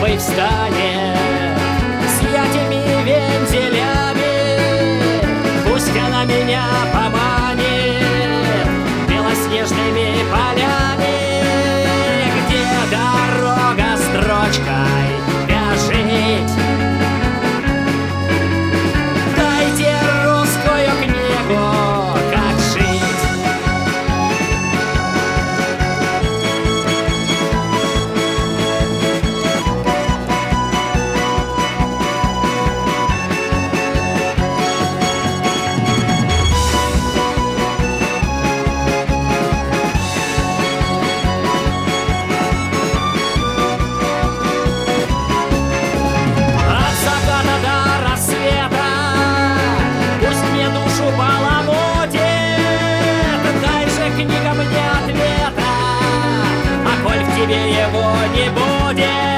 новый встанет с этими вензелями. Пусть она меня поманит белоснежными полями, где дорога строчкой бежит. Дайте русскую книгу, как жить. Книга мне ответа, а коль в тебе его не будет,